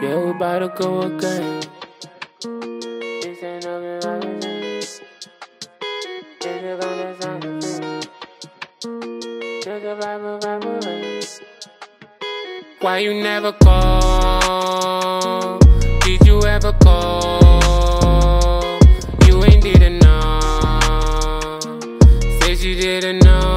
Yeah, we about to go again. This ain't nothing like a dream. This is gonna sound the same. This is vibe. Why you never call? Did you ever call? You ain't didn't know. Said you didn't know.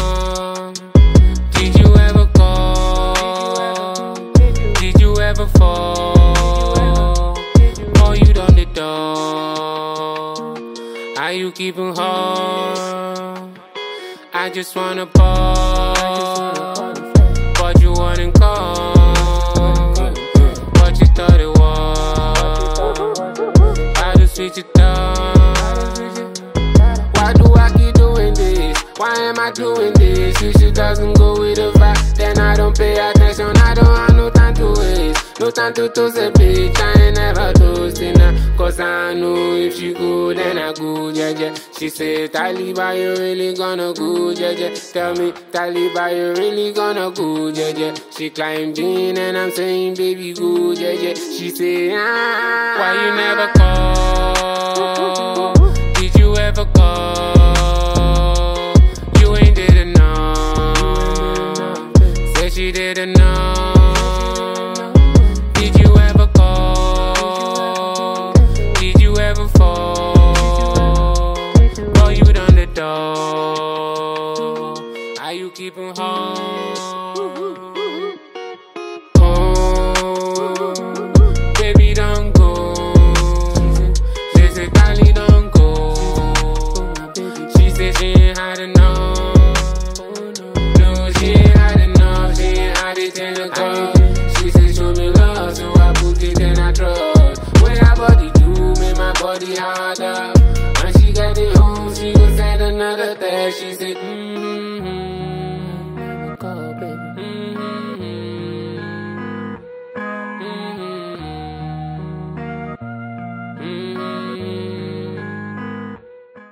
Did you ever call? Did you ever fall? Or you done the door? Are you keeping home? I just wanna ball, but you wouldn't call. What you thought it was? How to switch it down? Why do I keep doing this? Why am I doing this? If she doesn't go with the vibe, then I don't pay attention. I don't have no time to waste, no time to toast a bitch. I ain't never toasting her, cause I know if she go, then I go, yeah. She said, Taliba, you really gonna go, yeah. Tell me, Taliba, you really gonna go, yeah. She climbed in and I'm saying, baby, go, yeah. She said, why you never call? Did you ever call? You ain't didn't know. Said she didn't know. Did you ever call? Did you ever fall? Boy, you done the door. Are you keeping home? Oh, baby, don't go. She said, Dolly, don't go. She said she ain't had enough. No, she ain't had enough. She ain't had it in the cup. She said, show me love, so I put it in her trust. When her body do, make my body harder. When she get it home, she gon' send another text. She said,